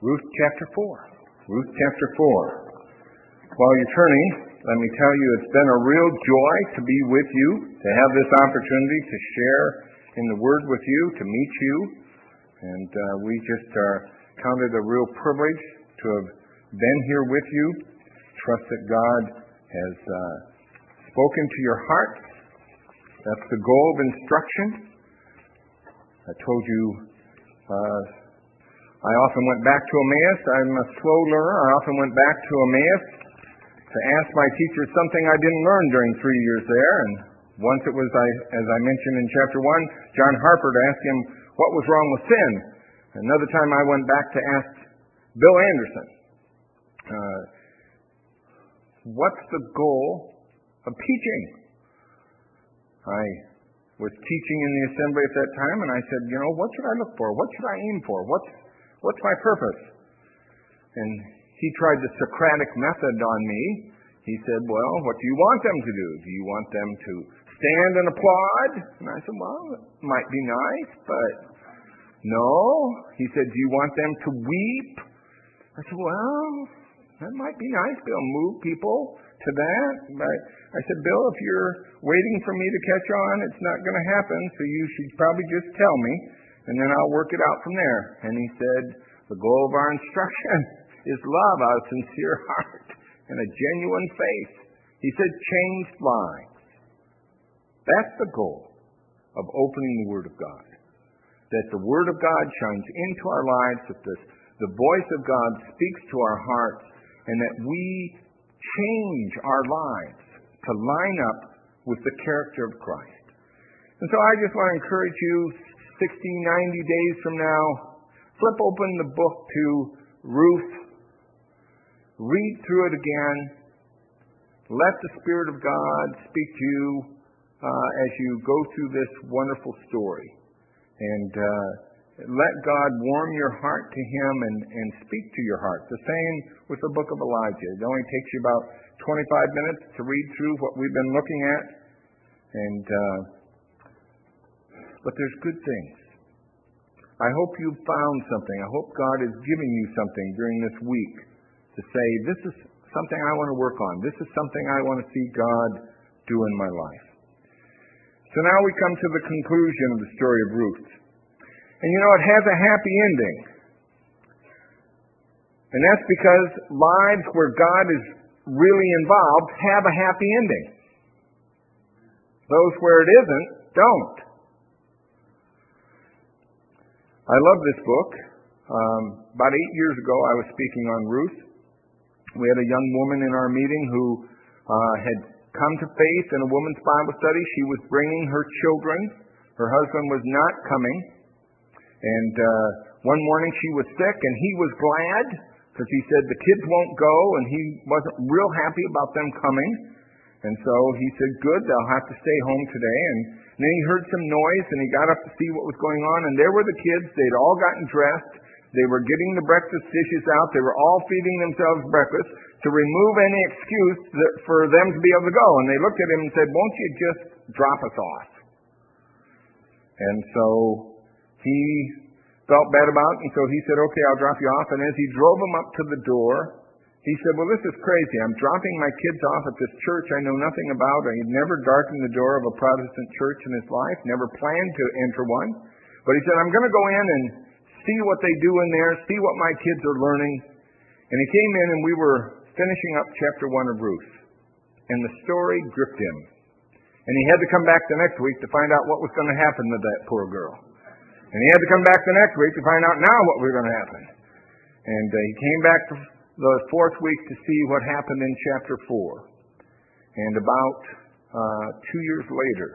Ruth chapter 4. Ruth chapter 4. While you're turning, let me tell you it's been a real joy to be with you, to have this opportunity to share in the Word with you, to meet you. And we just count it a real privilege to have been here with you. Trust that God has spoken to your heart. That's the goal of instruction. I told you I often went back to Emmaus. I'm a slow learner. I often went back to Emmaus to ask my teacher something I didn't learn during 3 years there. And once it was, as I mentioned in chapter 1, John Harper to ask him what was wrong with sin. Another time I went back to ask Bill Anderson, what's the goal of teaching? I was teaching in the assembly at that time, and I said, what should I look for? What should I aim for? What's my purpose? And he tried the Socratic method on me. He said, well, what do you want them to do? Do you want them to stand and applaud? And I said, well, it might be nice, but no. He said, do you want them to weep? I said, well, that might be nice. They'll move people to that. But I said, Bill, if you're waiting for me to catch on, it's not going to happen, so you should probably just tell me, and then I'll work it out from there. And he said, the goal of our instruction is love out of a sincere heart and a genuine faith. He said, changed lives. That's the goal of opening the Word of God. That the Word of God shines into our lives, that the voice of God speaks to our hearts, and that we change our lives to line up with the character of Christ. And so I just want to encourage you, 60, 90 days from now, flip open the book to Ruth, read through it again, let the Spirit of God speak to you as you go through this wonderful story. And let God warm your heart to Him and speak to your heart. The same with the book of Elijah. It only takes you about 25 minutes to read through what we've been looking at. But there's good things. I hope you've found something. I hope God is giving you something during this week to say, this is something I want to work on. This is something I want to see God do in my life. So now we come to the conclusion of the story of Ruth. And it has a happy ending. And that's because lives where God is really involved have a happy ending. Those where it isn't, don't. I love this book. About 8 years ago, I was speaking on Ruth. We had a young woman in our meeting who had come to faith in a women's Bible study. She was bringing her children. Her husband was not coming. And one morning she was sick, and he was glad because he said the kids won't go, and he wasn't real happy about them coming. And so he said, good, they'll have to stay home today. And then he heard some noise, and he got up to see what was going on, and there were the kids. They'd all gotten dressed. They were getting the breakfast dishes out. They were all feeding themselves breakfast to remove any excuse for them to be able to go. And they looked at him and said, won't you just drop us off? And so he felt bad about it, and so he said, okay, I'll drop you off. And as he drove them up to the door, he said, well, this is crazy. I'm dropping my kids off at this church I know nothing about. He had never darkened the door of a Protestant church in his life, never planned to enter one. But he said, I'm going to go in and see what they do in there, see what my kids are learning. And he came in, and we were finishing up chapter 1 of Ruth. And the story gripped him. And he had to come back the next week to find out what was going to happen to that poor girl. And he had to come back the next week to find out now what was going to happen. And he came back the fourth week to see what happened in chapter 4. And about 2 years later,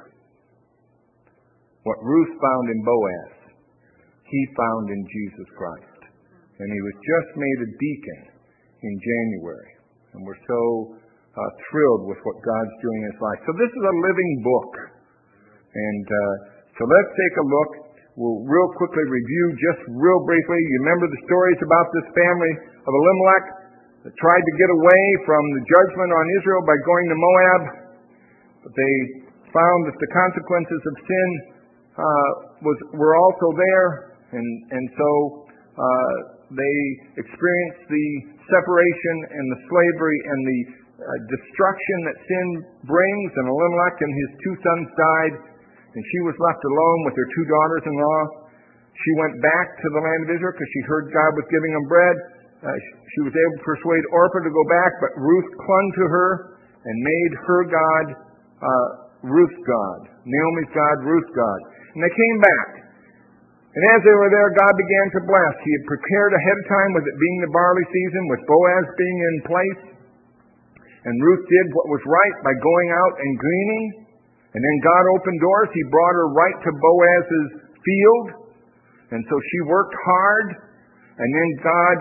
what Ruth found in Boaz, he found in Jesus Christ. And he was just made a deacon in January. And we're so thrilled with what God's doing in his life. So this is a living book. And so let's take a look. We'll real quickly review just real briefly. You remember the stories about this family of Elimelech that tried to get away from the judgment on Israel by going to Moab. But they found that the consequences of sin were also there. And so they experienced the separation and the slavery and the destruction that sin brings, and Elimelech and his two sons died, and she was left alone with her two daughters-in-law. She went back to the land of Israel because she heard God was giving them bread. She was able to persuade Orpah to go back, but Ruth clung to her and made her God Ruth's God. Naomi's God, Ruth's God. And they came back. And as they were there, God began to bless. He had prepared ahead of time, with it being the barley season, with Boaz being in place. And Ruth did what was right by going out and gleaning. And then God opened doors. He brought her right to Boaz's field. And so she worked hard. And then God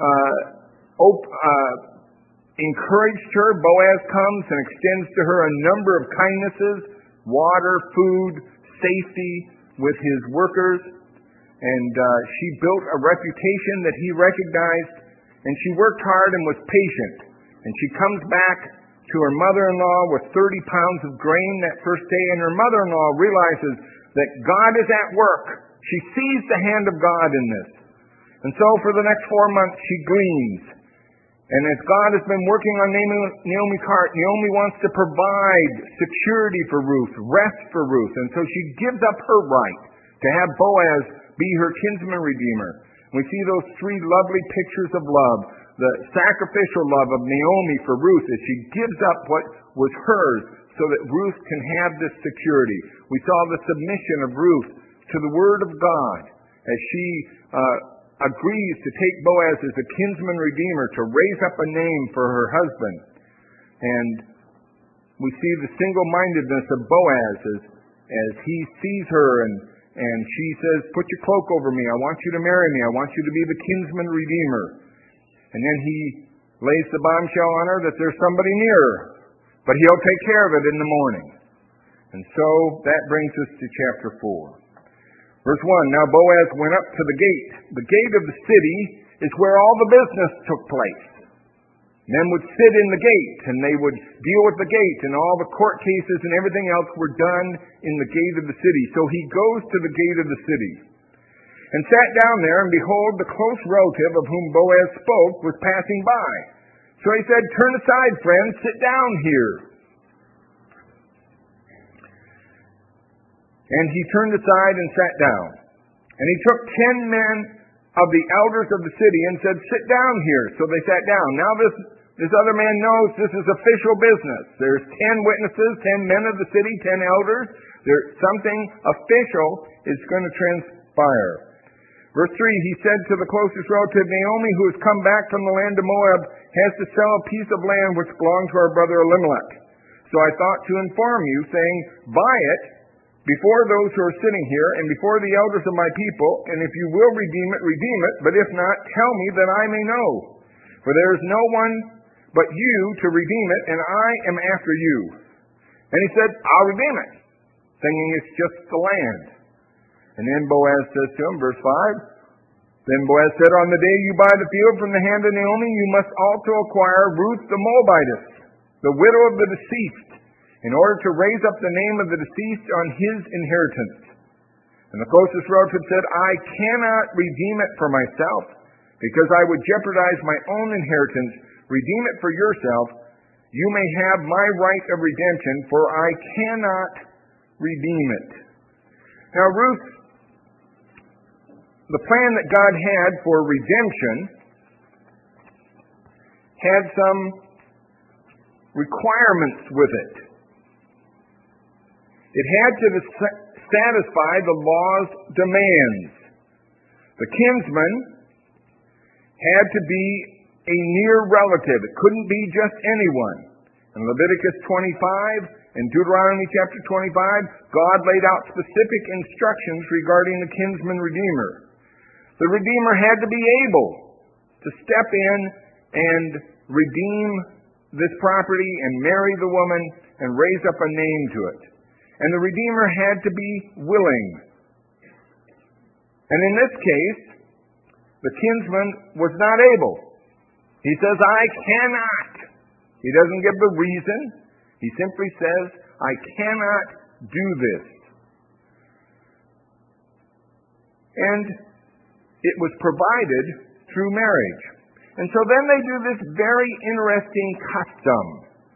encouraged her. Boaz comes and extends to her a number of kindnesses: water, food, safety with his workers. And she built a reputation that he recognized. And she worked hard and was patient. And she comes back to her mother-in-law with 30 pounds of grain that first day. And her mother-in-law realizes that God is at work. She sees the hand of God in this. And so for the next 4 months, she gleans. And as God has been working on Naomi's heart, Naomi wants to provide security for Ruth, rest for Ruth. And so she gives up her right to have Boaz be her kinsman redeemer. We see those three lovely pictures of love. The sacrificial love of Naomi for Ruth as she gives up what was hers so that Ruth can have this security. We saw the submission of Ruth to the Word of God as she agrees to take Boaz as a kinsman redeemer to raise up a name for her husband. And we see the single-mindedness of Boaz as he sees her and she says, "Put your cloak over me. I want you to marry me. I want you to be the kinsman redeemer." And then he lays the bombshell on her that there's somebody near her, but he'll take care of it in the morning. And so that brings us to chapter 4. Verse 1, "Now Boaz went up to the gate. The gate of the city is where all the business took place. Men would sit in the gate, and they would deal with the gate, and all the court cases and everything else were done in the gate of the city. So he goes to the gate of the city, and sat down there, and behold, the close relative of whom Boaz spoke was passing by. So he said, 'Turn aside, friend, sit down here.' And he turned aside and sat down. And he took 10 men of the elders of the city and said, 'Sit down here.' So they sat down. Now this other man knows this is official business. There's 10 witnesses, 10 men of the city, 10 elders. There's something official is going to transpire. Verse 3, he said to the closest relative, 'Naomi, who has come back from the land of Moab, has to sell a piece of land which belonged to our brother Elimelech. So I thought to inform you, saying, buy it before those who are sitting here and before the elders of my people, and if you will redeem it, but if not, tell me that I may know. For there is no one but you to redeem it, and I am after you.' And he said, 'I'll redeem it,' thinking it's just the land. And then Boaz says to him, verse 5, 'Then Boaz said, on the day you buy the field from the hand of Naomi, you must also acquire Ruth the Moabitess, the widow of the deceased, in order to raise up the name of the deceased on his inheritance.' And the closest relative said, 'I cannot redeem it for myself, because I would jeopardize my own inheritance. Redeem it for yourself. You may have my right of redemption, for I cannot redeem it.'" Now Ruth, the plan that God had for redemption had some requirements with it. It had to satisfy the law's demands. The kinsman had to be a near relative. It couldn't be just anyone. In Leviticus 25 and Deuteronomy chapter 25, God laid out specific instructions regarding the kinsman redeemer. The redeemer had to be able to step in and redeem this property and marry the woman and raise up a name to it. And the redeemer had to be willing. And in this case, the kinsman was not able. He says, "I cannot." He doesn't give the reason. He simply says, "I cannot do this." And it was provided through marriage. And so then they do this very interesting custom.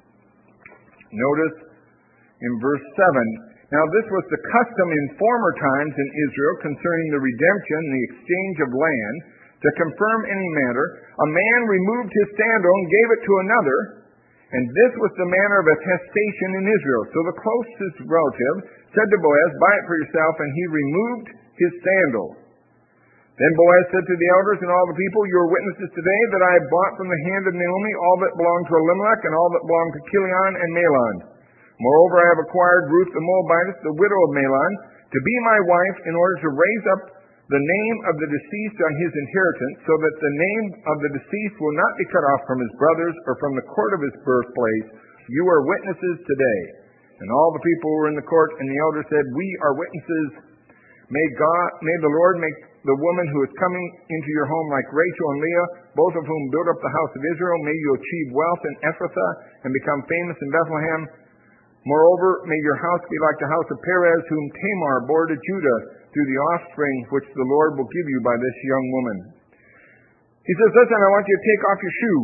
Notice in verse 7, now this was the custom in former times in Israel concerning the redemption, the exchange of land. To confirm any matter, a man removed his sandal and gave it to another, and this was the manner of attestation in Israel. So the closest relative said to Boaz, buy it for yourself, and he removed his sandal. Then Boaz said to the elders and all the people, you are witnesses today that I have bought from the hand of Naomi all that belonged to Elimelech and all that belonged to Chilion and Mahlon. Moreover, I have acquired Ruth the Moabitess, the widow of Mahlon, to be my wife in order to raise up the name of the deceased on his inheritance, so that the name of the deceased will not be cut off from his brothers or from the court of his birthplace. You are witnesses today. And all the people were in the court, and the elders said, we are witnesses. May the Lord make the woman who is coming into your home like Rachel and Leah, both of whom built up the house of Israel. May you achieve wealth in Ephrathah and become famous in Bethlehem. Moreover, may your house be like the house of Perez, whom Tamar bore to Judah, through the offspring which the Lord will give you by this young woman. He says, listen, I want you to take off your shoe.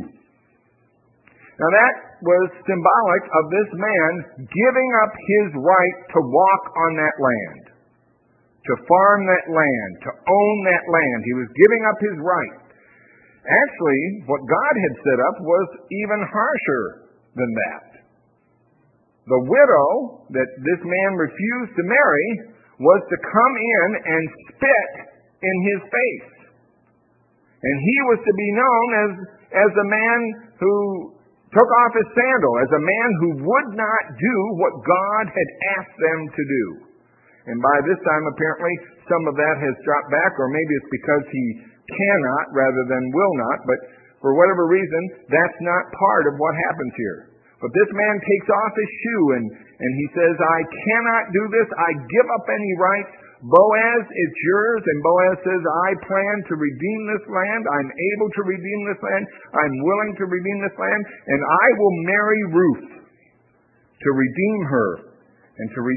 Now that was symbolic of this man giving up his right to walk on that land, to farm that land, to own that land. He was giving up his right. Actually, what God had set up was even harsher than that. The widow that this man refused to marry was to come in and spit in his face. And he was to be known as a man who took off his sandal, as a man who would not do what God had asked them to do. And by this time, apparently, some of that has dropped back, or maybe it's because he cannot rather than will not, but for whatever reason, that's not part of what happens here. But this man takes off his shoe and he says, I cannot do this. I give up any rights. Boaz, it's yours. And Boaz says, I plan to redeem this land. I'm able to redeem this land. I'm willing to redeem this land. And I will marry Ruth to redeem her and to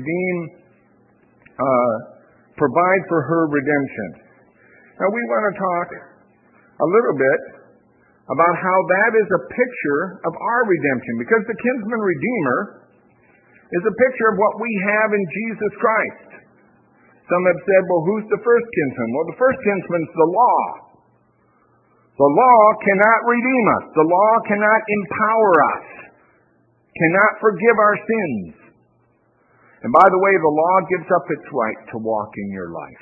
provide for her redemption. Now we want to talk a little bit about how that is a picture of our redemption, because the kinsman redeemer is a picture of what we have in Jesus Christ. Some have said, well, who's the first kinsman? Well, the first kinsman's the law. The law cannot redeem us. The law cannot empower us, cannot forgive our sins. And by the way, the law gives up its right to walk in your life,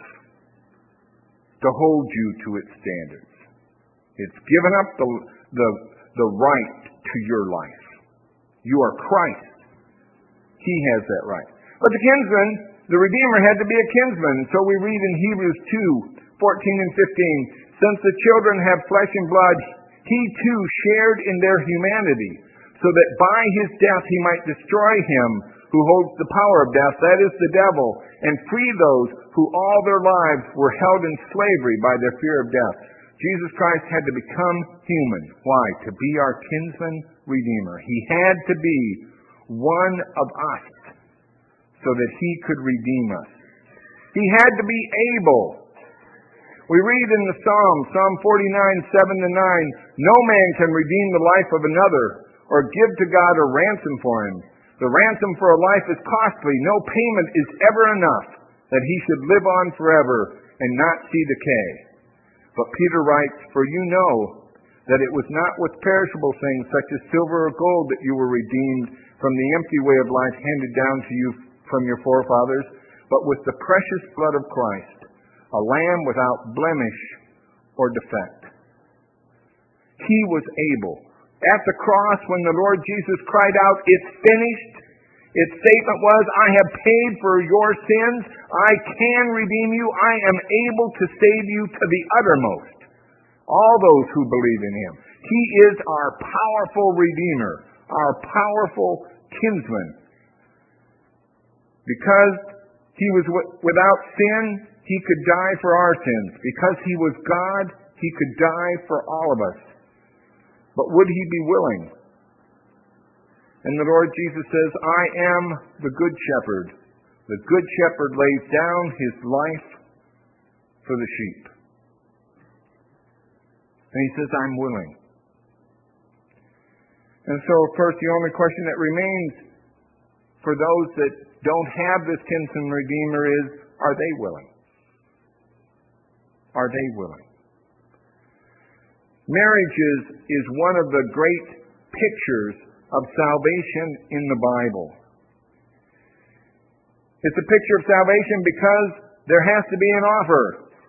to hold you to its standards. It's given up the right to your life. You are Christ. He has that right. But the kinsman, the Redeemer, had to be a kinsman. So we read in Hebrews 2:14 and 15, since the children have flesh and blood, he too shared in their humanity, so that by his death he might destroy him who holds the power of death, that is the devil, and free those who all their lives were held in slavery by their fear of death. Jesus Christ had to become human. Why? To be our kinsman redeemer. He had to be one of us so that he could redeem us. He had to be able. We read in the Psalm 49:7-9, no man can redeem the life of another or give to God a ransom for him. The ransom for a life is costly. No payment is ever enough that he should live on forever and not see decay. But Peter writes, for you know that it was not with perishable things such as silver or gold that you were redeemed from the empty way of life handed down to you from your forefathers, but with the precious blood of Christ, a lamb without blemish or defect. He was able. At the cross, when the Lord Jesus cried out, it's finished, its statement was, I have paid for your sins. I can redeem you. I am able to save you to the uttermost. All those who believe in him. He is our powerful Redeemer, our powerful kinsman. Because he was without sin, he could die for our sins. Because he was God, he could die for all of us. But would he be willing? And the Lord Jesus says, I am the good shepherd. The good shepherd lays down his life for the sheep. And he says, I'm willing. And so, of course, the only question that remains for those that don't have this kinsman redeemer is, are they willing? Are they willing? Marriage is one of the great pictures of salvation in the Bible. It's a picture of salvation because there has to be an offer.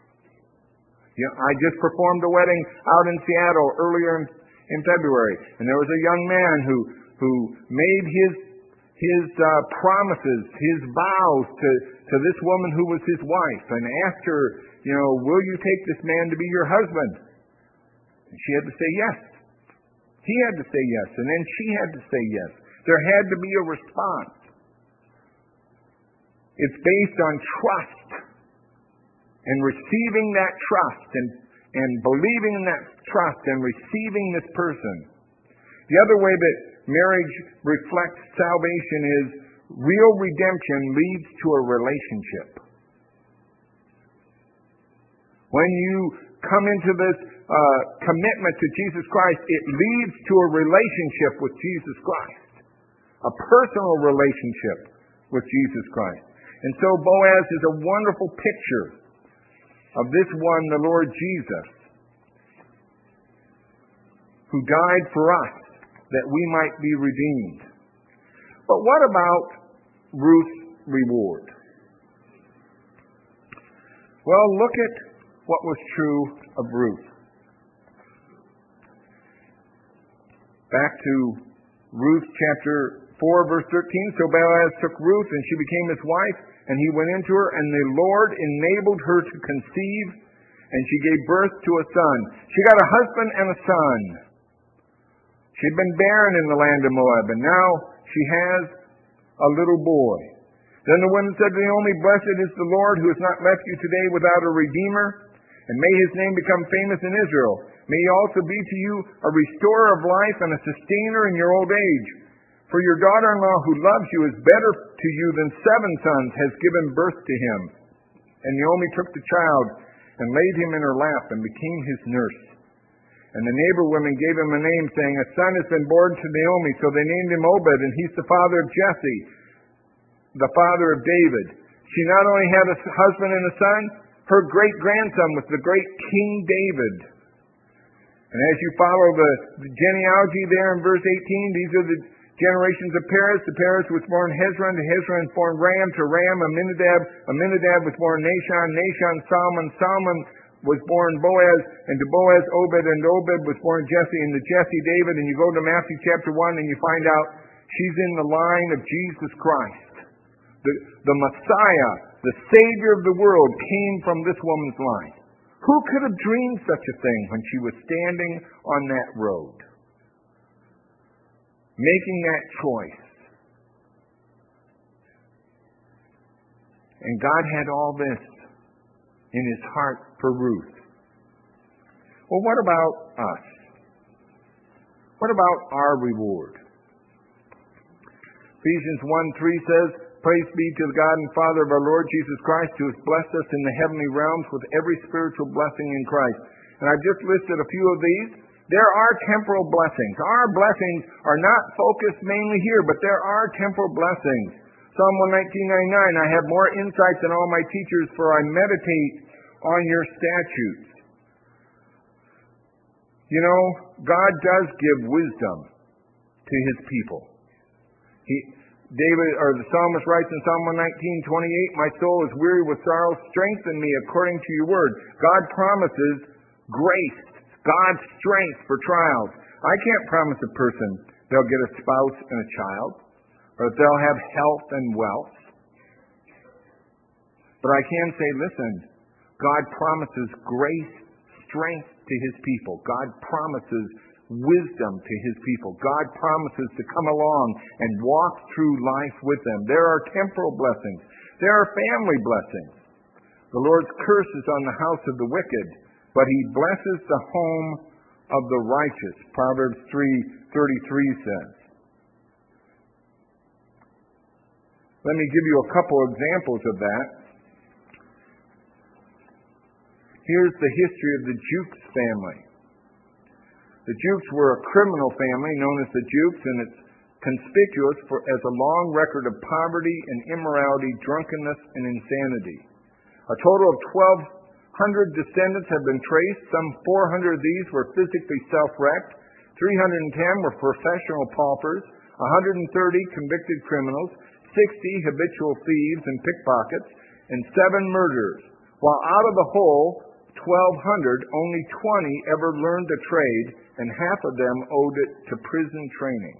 I just performed a wedding out in Seattle earlier in February, and there was a young man who made his promises, his vows to this woman who was his wife, and asked her, will you take this man to be your husband? And she had to say yes. He had to say yes, and then she had to say yes. There had to be a response. It's based on trust and receiving that trust and believing in that trust and receiving this person. The other way that marriage reflects salvation is real redemption leads to a relationship. When you come into this commitment to Jesus Christ, it leads to a relationship with Jesus Christ. A personal relationship with Jesus Christ. And so Boaz is a wonderful picture of this one, the Lord Jesus, who died for us that we might be redeemed. But what about Ruth's reward? Well, look at what was true of Ruth. Back to Ruth chapter 4, verse 13. So Boaz took Ruth, and she became his wife, and he went into her, and the Lord enabled her to conceive, and she gave birth to a son. She got a husband and a son. She'd been barren in the land of Moab, and now she has a little boy. Then the woman said to Naomi, Blessed is the Lord who has not left you today without a redeemer, and may his name become famous in Israel. May he also be to you a restorer of life and a sustainer in your old age. For your daughter-in-law who loves you is better to you than 7 sons has given birth to him. And Naomi took the child and laid him in her lap and became his nurse. And the neighbor women gave him a name, saying, A son has been born to Naomi. So they named him Obed, and he's the father of Jesse, the father of David. She not only had a husband and a son, her great-grandson was the great King David. And as you follow the genealogy there in verse 18, these are the generations of Perez. To Perez was born Hezron. To Hezron was born Ram. To Ram, Amminadab. Amminadab was born Nahshon. Nahshon, Salmon. Salmon was born Boaz. And to Boaz, Obed. And Obed was born Jesse. And to Jesse, David. And you go to Matthew chapter 1 and you find out she's in the line of Jesus Christ. The Messiah, the Savior of the world, came from this woman's line. Who could have dreamed such a thing when she was standing on that road, making that choice? And God had all this in his heart for Ruth. Well, what about us? What about our reward? Ephesians 1:3 says, Praise be to the God and Father of our Lord Jesus Christ, who has blessed us in the heavenly realms with every spiritual blessing in Christ. And I've just listed a few of these. There are temporal blessings. Our blessings are not focused mainly here, but there are temporal blessings. Psalm 119:99, I have more insights than all my teachers, for I meditate on your statutes. You know, God does give wisdom to his people. David, or the psalmist writes in Psalm 119:28, my soul is weary with sorrow, strengthen me according to your word. God promises grace, God's strength for trials. I can't promise a person they'll get a spouse and a child, or that they'll have health and wealth. But I can say, listen, God promises grace, strength to his people. God promises wisdom to his people. God promises to come along and walk through life with them. There are temporal blessings. There are family blessings. The Lord's curse is on the house of the wicked, but he blesses the home of the righteous. Proverbs 3:33 says. Let me give you a couple examples of that. Here's the history of the Jukes family. The Jukes were a criminal family known as the Jukes, and it's conspicuous as a long record of poverty and immorality, drunkenness, and insanity. A total of 1,200 descendants have been traced. Some 400 of these were physically self-wrecked. 310 were professional paupers. 130 convicted criminals. 60 habitual thieves and pickpockets. And 7 murderers. While out of the whole 1,200, only 20 ever learned a trade, and half of them owed it to prison training.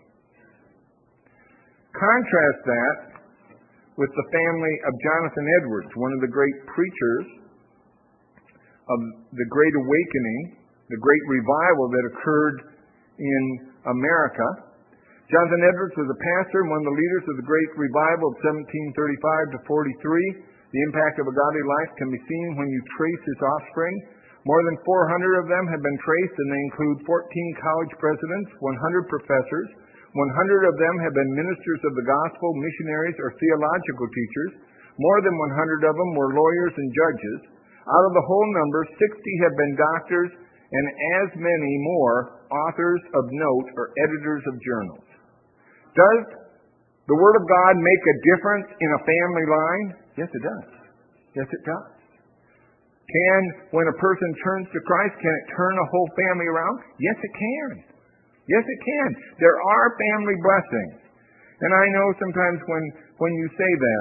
Contrast that with the family of Jonathan Edwards, one of the great preachers of the Great Awakening, the Great Revival that occurred in America. Jonathan Edwards was a pastor and one of the leaders of the Great Revival of 1735 to 43. The impact of a godly life can be seen when you trace his offspring. More than 400 of them have been traced, and they include 14 college presidents, 100 professors. 100 of them have been ministers of the gospel, missionaries, or theological teachers. More than 100 of them were lawyers and judges. Out of the whole number, 60 have been doctors, and as many more authors of note or editors of journals. Does the Word of God make a difference in a family line? Yes, it does. Yes, it does. When a person turns to Christ, can it turn a whole family around? Yes, it can. Yes, it can. There are family blessings. And I know sometimes when you say that,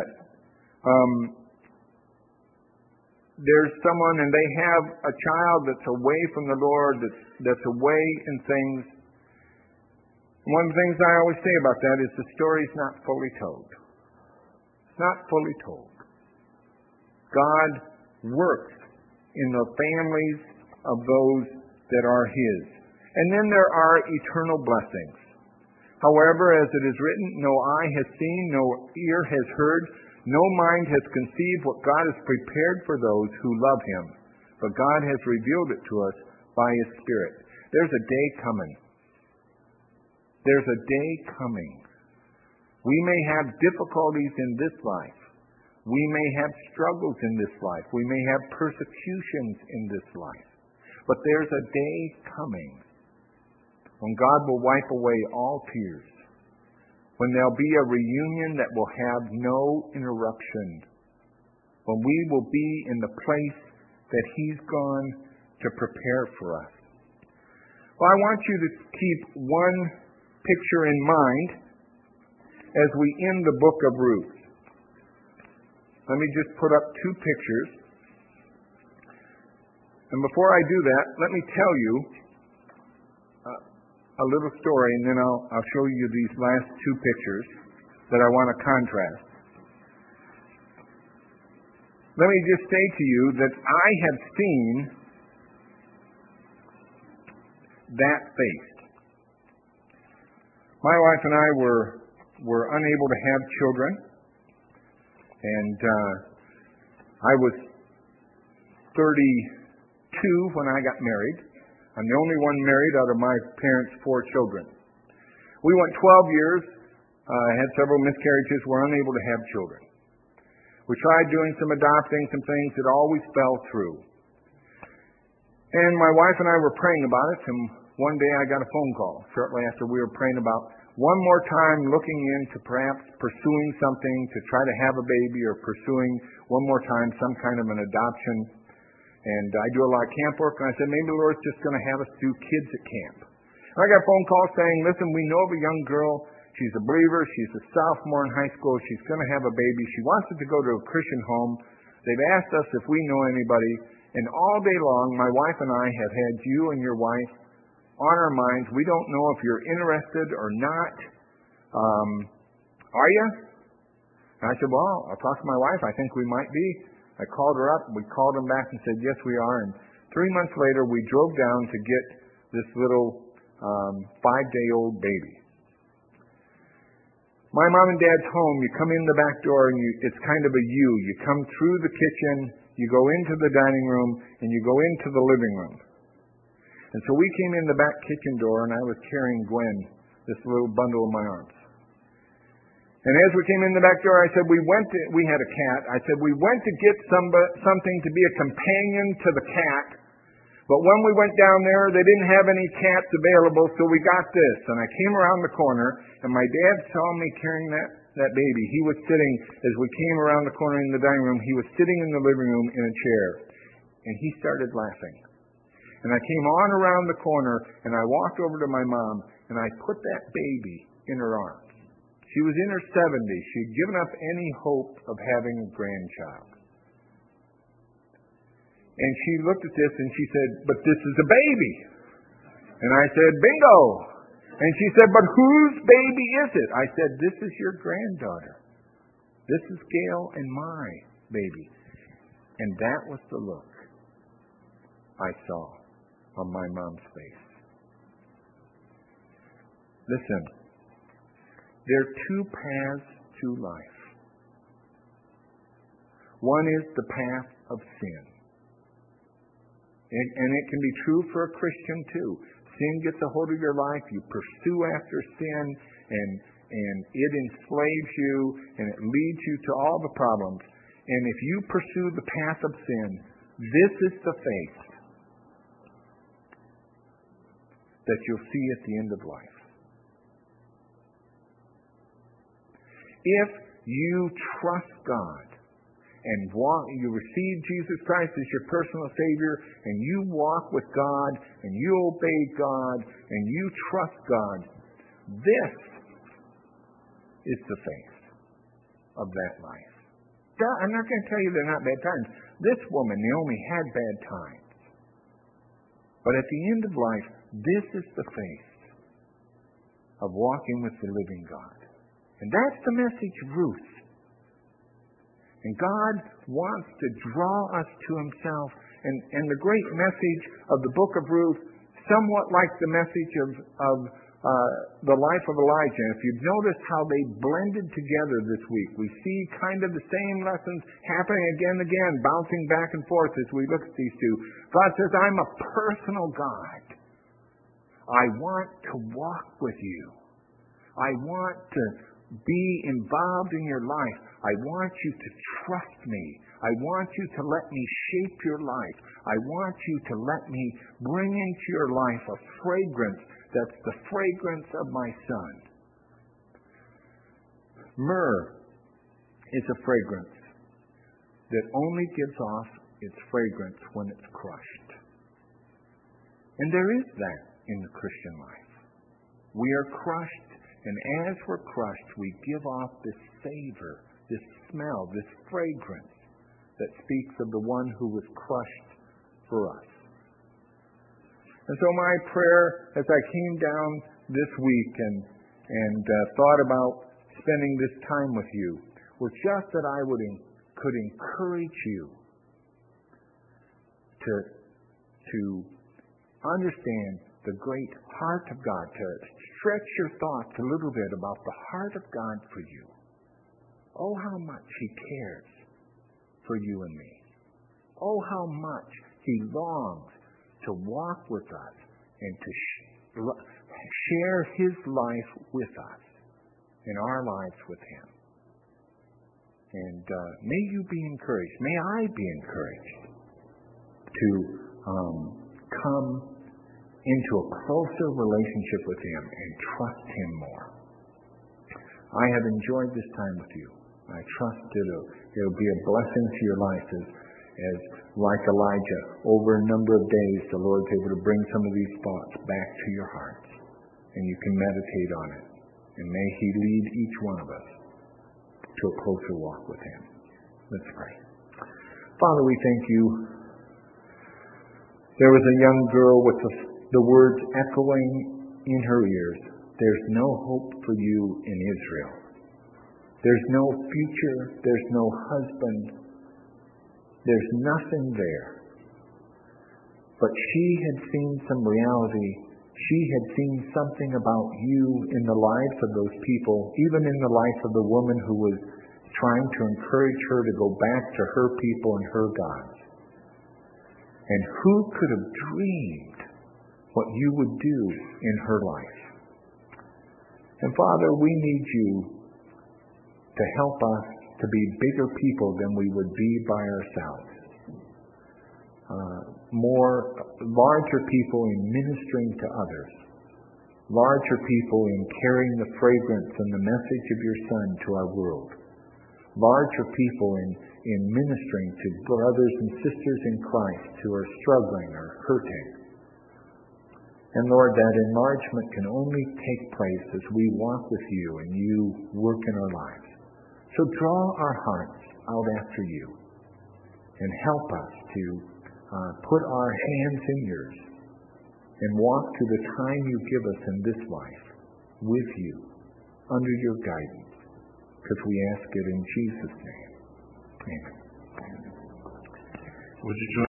there's someone and they have a child that's away from the Lord, that's away in things. One of the things I always say about that is the story's not fully told. It's not fully told. God works in the families of those that are His. And then there are eternal blessings. However, as it is written, no eye has seen, no ear has heard, no mind has conceived what God has prepared for those who love Him. But God has revealed it to us by His Spirit. There's a day coming. There's a day coming. We may have difficulties in this life. We may have struggles in this life. We may have persecutions in this life. But there's a day coming when God will wipe away all tears, when there'll be a reunion that will have no interruption, when we will be in the place that He's gone to prepare for us. Well, I want you to keep one picture in mind as we end the book of Ruth. Let me just put up 2 pictures. And before I do that, let me tell you a little story, and then I'll show you these last 2 pictures that I want to contrast. Let me just say to you that I have seen that face. My wife and I were unable to have children, and I was 32 when I got married. I'm the only one married out of my parents' 4 children. We went 12 years, had several miscarriages, were unable to have children. We tried doing some adopting, some things that always fell through. And my wife and I were praying about it, and one day I got a phone call shortly after we were praying about one more time looking into perhaps pursuing something to try to have a baby, or pursuing one more time some kind of an adoption. And I do a lot of camp work, and I said, maybe the Lord's just going to have us do kids at camp. And I got a phone call saying, listen, we know of a young girl. She's a believer. She's a sophomore in high school. She's going to have a baby. She wants it to go to a Christian home. They've asked us if we know anybody. And all day long, my wife and I have had you and your wife on our minds. We don't know if you're interested or not. Are you? And I said, well, I'll talk to my wife. I think we might be. I called her up. We called them back and said, yes, we are. And 3 months later, we drove down to get this little 5-day-old baby. My mom and dad's home. You come in the back door, and it's kind of a U. You come through the kitchen, you go into the dining room, and you go into the living room. And so we came in the back kitchen door, and I was carrying Gwen, this little bundle in my arms. And as we came in the back door, I said, we had a cat. I said, we went to get something to be a companion to the cat, But when we went down there, they didn't have any cats available, so we got this. And I came around the corner, and my dad saw me carrying that baby. He was sitting, as we came around the corner in the dining room, he was sitting in the living room in a chair. And he started laughing. And I came on around the corner, and I walked over to my mom, and I put that baby in her arms. She was in her 70s. She had given up any hope of having a grandchild. And she looked at this and she said, "But this is a baby." And I said, "Bingo." And she said, "But whose baby is it?" I said, "This is your granddaughter. This is Gail and my baby." And that was the look I saw on my mom's face. Listen, there are two paths to life. One is the path of sin. And it can be true for a Christian too. Sin gets a hold of your life, you pursue after sin, and it enslaves you, and it leads you to all the problems. And if you pursue the path of sin, this is the face that you'll see at the end of life. If you trust God, and you receive Jesus Christ as your personal Savior, and you walk with God, and you obey God, and you trust God, this is the face of that life. I'm not going to tell you they're not bad times. This woman, Naomi, had bad times. But at the end of life, this is the face of walking with the living God. And that's the message of Ruth. And God wants to draw us to Himself. And the great message of the book of Ruth, somewhat like the message of the life of Elijah. If you've noticed how they blended together this week, we see kind of the same lessons happening again and again, bouncing back and forth as we look at these two. God says, "I'm a personal God. I want to walk with you. I want to be involved in your life. I want you to trust me. I want you to let me shape your life. I want you to let me bring into your life a fragrance that's the fragrance of my Son." Myrrh is a fragrance that only gives off its fragrance when it's crushed. And there is that in the Christian life. We are crushed, and as we're crushed, we give off this savor, this smell, this fragrance that speaks of the one who was crushed for us. And so my prayer as I came down this week and thought about spending this time with you was just that I could encourage you to understand the great heart of God, to stretch your thoughts a little bit about the heart of God for you. Oh, how much He cares for you and me. Oh, how much He longs to walk with us and to share His life with us and our lives with Him. And may you be encouraged. May I be encouraged to come into a closer relationship with Him and trust Him more. I have enjoyed this time with you. I trust it'll be a blessing to your life as like Elijah, over a number of days, the Lord's able to bring some of these thoughts back to your hearts, and you can meditate on it. And may He lead each one of us to a closer walk with Him. Let's pray. Father, we thank you. There was a young girl with the words echoing in her ears. There's no hope for you in Israel. There's no future. There's no husband. There's nothing there. But she had seen some reality. She had seen something about you in the lives of those people, even in the life of the woman who was trying to encourage her to go back to her people and her gods. And who could have dreamed what you would do in her life? And Father, we need you to help us to be bigger people than we would be by ourselves. larger people in ministering to others, larger people in carrying the fragrance and the message of your Son to our world, larger people in ministering to brothers and sisters in Christ who are struggling or hurting. And Lord, that enlargement can only take place as we walk with you and you work in our lives. So draw our hearts out after you and help us to put our hands in yours and walk to the time you give us in this life with you, under your guidance, because we ask it in Jesus' name. Amen. Would you join